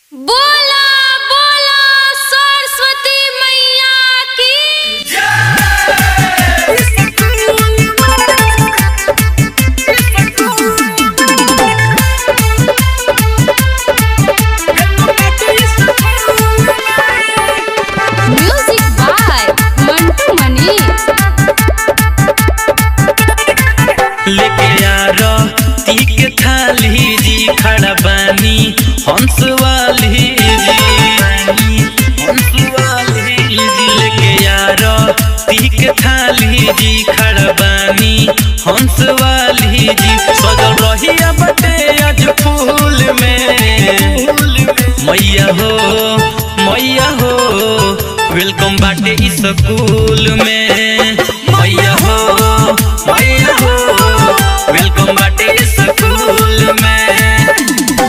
बोला बोला सरस्वती मैया की म्यूजिक बाय मंटू मनी। लेके यारो तीक थाली जी खड़ा बानी हंस वाली जी लेके यारो तीक थाली जी खड़ा बानी हंस वाली जी सजल रहिया बटे आज फूल में मैया हो वेलकम बाटे इस स्कूल में मैया हो वेलकम बाटे इस स्कूल में।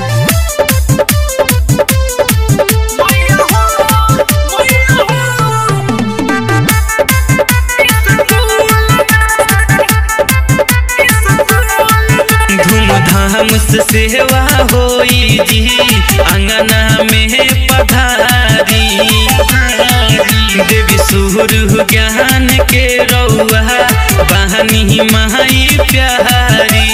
धूमधाम से सेवा होई जी अंगना में पधारी देवी सुर ज्ञान के रउआ बहनी माई प्यारी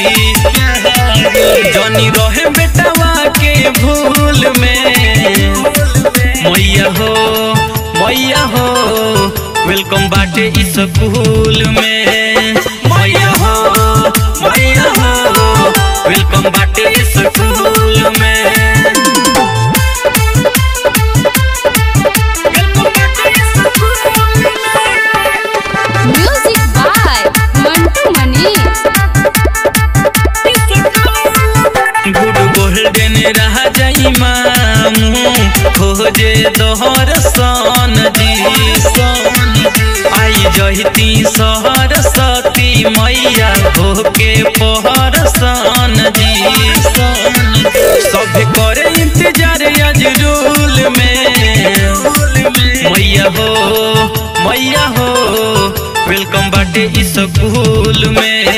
जनी रहे बेटवा के भूल में मैया हो वेलकम बाटे इस स्कूल में मैया हो वेलकम बाटे इस स्कूल में। Music by Mantu Mani. गुड गोल्डन रह जाई मामू खोजे दोहर सन जी आई जहिती सरस्वती मैया होके पहर सन जी सब करे इंतजार आज रूल में मैया हो वेलकम बाटे इस स्कूल में।